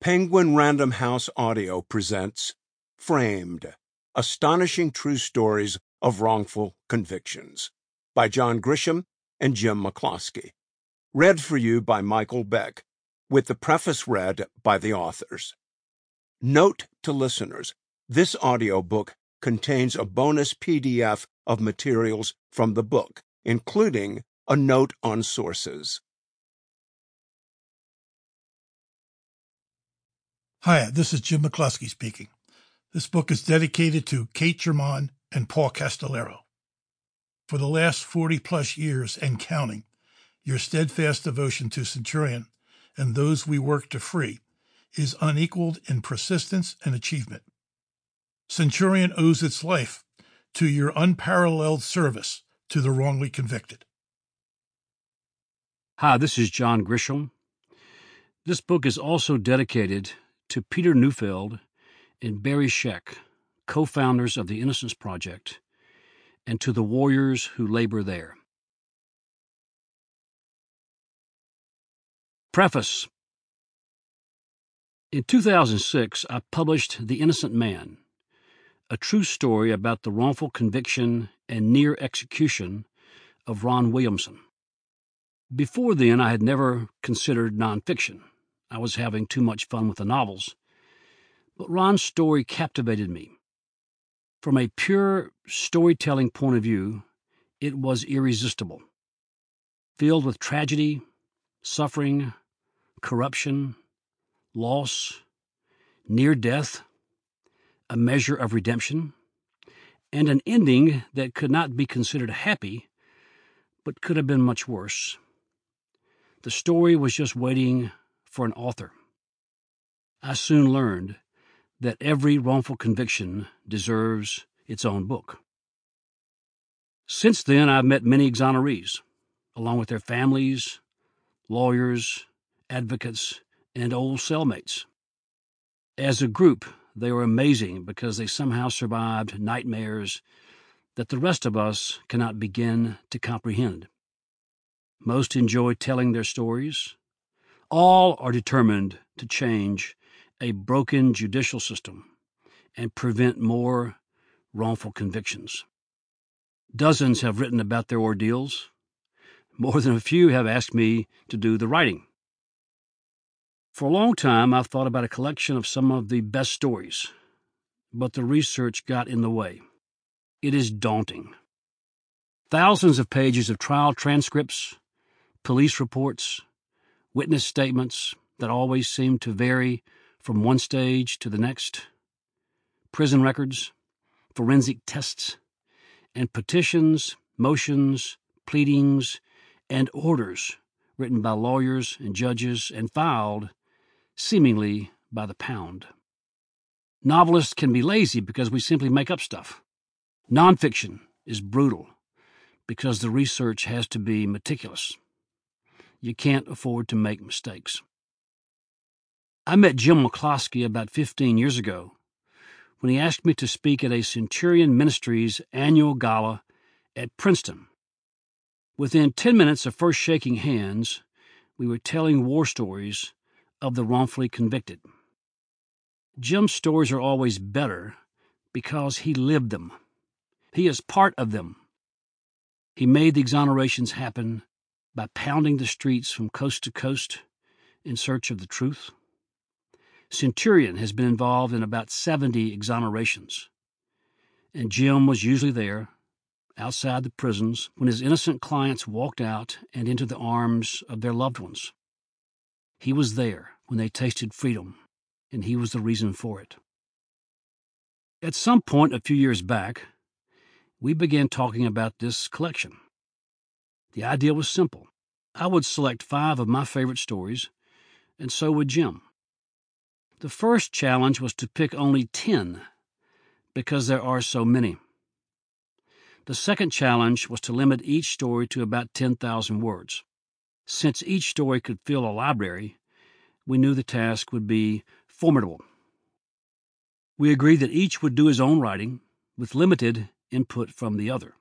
Penguin Random House Audio presents Framed, Astonishing True Stories of Wrongful Convictions by John Grisham and Jim McCloskey. Read for you by Michael Beck, with the preface read by the authors. Note to listeners, this audiobook contains a bonus PDF of materials from the book, including a note on sources. Hi, this is Jim McCloskey speaking. This book is dedicated to Kate Germain and Paul Castellero. For the last 40-plus years and counting, your steadfast devotion to Centurion and those we work to free is unequaled in persistence and achievement. Centurion owes its life to your unparalleled service to the wrongly convicted. Hi, this is John Grisham. This book is also dedicated to Peter Neufeld and Barry Scheck, co-founders of the Innocence Project, and to the warriors who labor there. Preface. In 2006, I published The Innocent Man, a true story about the wrongful conviction and near execution of Ron Williamson. Before then, I had never considered nonfiction. I was having too much fun with the novels. But Ron's story captivated me. From a pure storytelling point of view, it was irresistible. Filled with tragedy, suffering, corruption, loss, near death, a measure of redemption, and an ending that could not be considered happy, but could have been much worse. The story was just waiting for an author. I soon learned that every wrongful conviction deserves its own book. Since then, I've met many exonerees, along with their families, lawyers, advocates, and old cellmates. As a group, they are amazing because they somehow survived nightmares that the rest of us cannot begin to comprehend. Most enjoy telling their stories. All are determined to change a broken judicial system and prevent more wrongful convictions. Dozens have written about their ordeals. More than a few have asked me to do the writing. For a long time, I've thought about a collection of some of the best stories, but the research got in the way. It is daunting. Thousands of pages of trial transcripts, police reports, witness statements that always seem to vary from one stage to the next, prison records, forensic tests, and petitions, motions, pleadings, and orders written by lawyers and judges and filed, seemingly by the pound. Novelists can be lazy because we simply make up stuff. Nonfiction is brutal because the research has to be meticulous. You can't afford to make mistakes. I met Jim McCloskey about 15 years ago when he asked me to speak at a Centurion Ministries annual gala at Princeton. Within 10 minutes of first shaking hands, we were telling war stories of the wrongfully convicted. Jim's stories are always better because he lived them. He is part of them. He made the exonerations happen by pounding the streets from coast to coast in search of the truth. Centurion has been involved in about 70 exonerations, and Jim was usually there, outside the prisons, when his innocent clients walked out and into the arms of their loved ones. He was there when they tasted freedom, and he was the reason for it. At some point a few years back, we began talking about this collection. The idea was simple. I would select 5 of my favorite stories, and so would Jim. The first challenge was to pick only 10, because there are so many. The second challenge was to limit each story to about 10,000 words. Since each story could fill a library, we knew the task would be formidable. We agreed that each would do his own writing, with limited input from the other.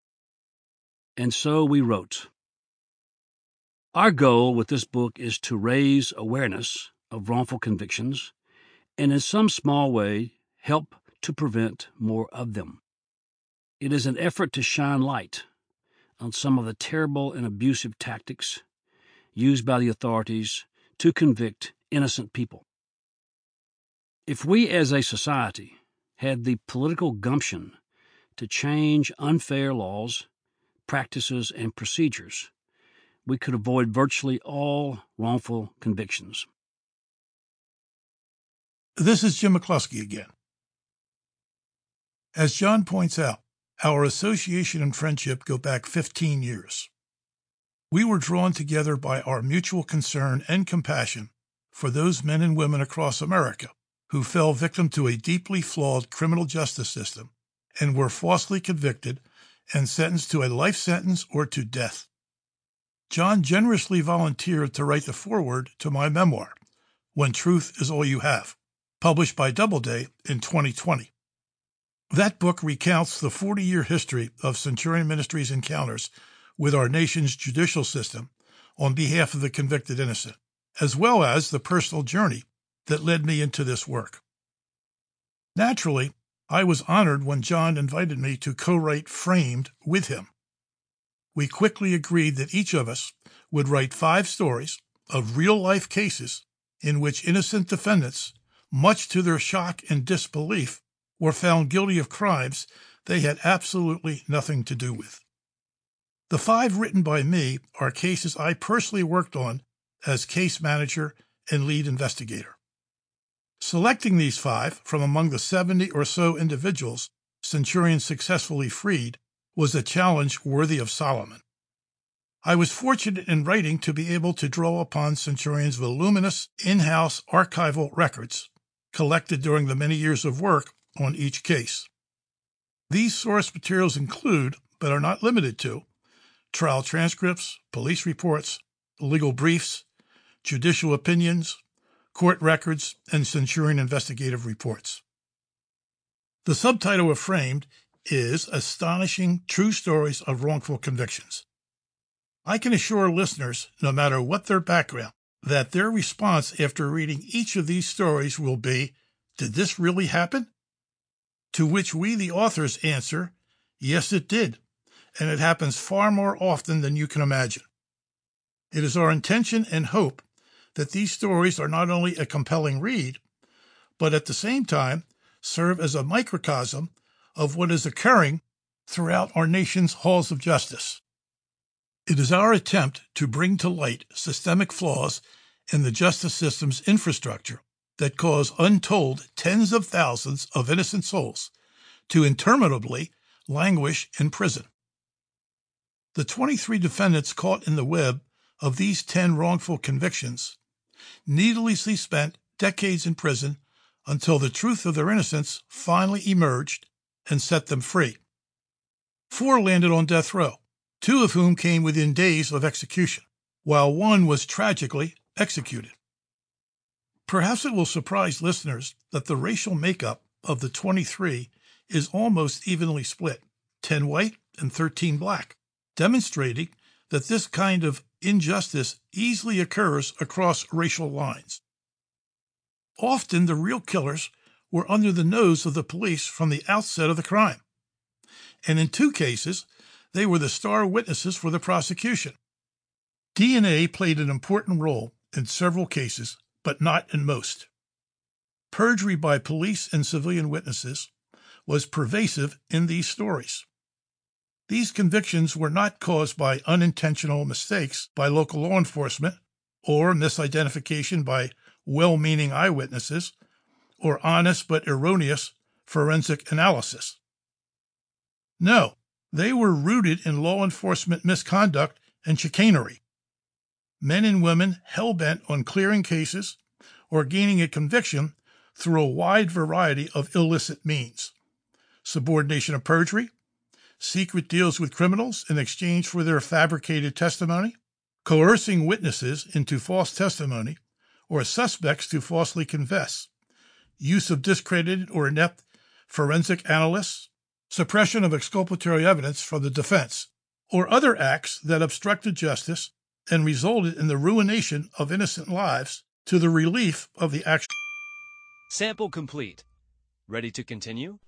And so we wrote. Our goal with this book is to raise awareness of wrongful convictions and in some small way help to prevent more of them. It is an effort to shine light on some of the terrible and abusive tactics used by the authorities to convict innocent people. If we as a society had the political gumption to change unfair laws, practices, and procedures, we could avoid virtually all wrongful convictions. This is Jim McCluskey again. As John points out, our association and friendship go back 15 years. We were drawn together by our mutual concern and compassion for those men and women across America who fell victim to a deeply flawed criminal justice system and were falsely convicted and sentenced to a life sentence or to death. John generously volunteered to write the foreword to my memoir, When Truth Is All You Have, published by Doubleday in 2020. That book recounts the 40-year history of Centurion Ministries' encounters with our nation's judicial system on behalf of the convicted innocent, as well as the personal journey that led me into this work. Naturally, I was honored when John invited me to co-write Framed with him. We quickly agreed that each of us would write 5 stories of real-life cases in which innocent defendants, much to their shock and disbelief, were found guilty of crimes they had absolutely nothing to do with. The 5 written by me are cases I personally worked on as case manager and lead investigator. Selecting these 5 from among the 70 or so individuals Centurion successfully freed was a challenge worthy of Solomon. I was fortunate in writing to be able to draw upon Centurion's voluminous in-house archival records collected during the many years of work on each case. These source materials include, but are not limited to, trial transcripts, police reports, legal briefs, judicial opinions, court records, and Centurion investigative reports. The subtitle of Framed is Astonishing True Stories of Wrongful Convictions. I can assure listeners, no matter what their background, that their response after reading each of these stories will be, "Did this really happen?" To which we, the authors, answer, "Yes, it did, and it happens far more often than you can imagine." It is our intention and hope that these stories are not only a compelling read, but at the same time serve as a microcosm of what is occurring throughout our nation's halls of justice. It is our attempt to bring to light systemic flaws in the justice system's infrastructure that cause untold tens of thousands of innocent souls to interminably languish in prison. The 23 defendants caught in the web of these 10 wrongful convictions needlessly spent decades in prison until the truth of their innocence finally emerged and set them free. 4 landed on death row, 2 of whom came within days of execution, while 1 was tragically executed. Perhaps it will surprise listeners that the racial makeup of the 23 is almost evenly split, 10 white and 13 black, demonstrating that this kind of injustice easily occurs across racial lines. Often the real killers were under the nose of the police from the outset of the crime, and in 2 cases, they were the star witnesses for the prosecution. DNA played an important role in several cases, but not in most. Perjury by police and civilian witnesses was pervasive in these stories. These convictions were not caused by unintentional mistakes by local law enforcement or misidentification by well-meaning eyewitnesses or honest but erroneous forensic analysis. No, they were rooted in law enforcement misconduct and chicanery. Men and women hell-bent on clearing cases or gaining a conviction through a wide variety of illicit means: subordination of perjury, secret deals with criminals in exchange for their fabricated testimony, coercing witnesses into false testimony or suspects to falsely confess, use of discredited or inept forensic analysts, suppression of exculpatory evidence from the defense, or other acts that obstructed justice and resulted in the ruination of innocent lives to the relief of the actual. Sample complete. Ready to continue?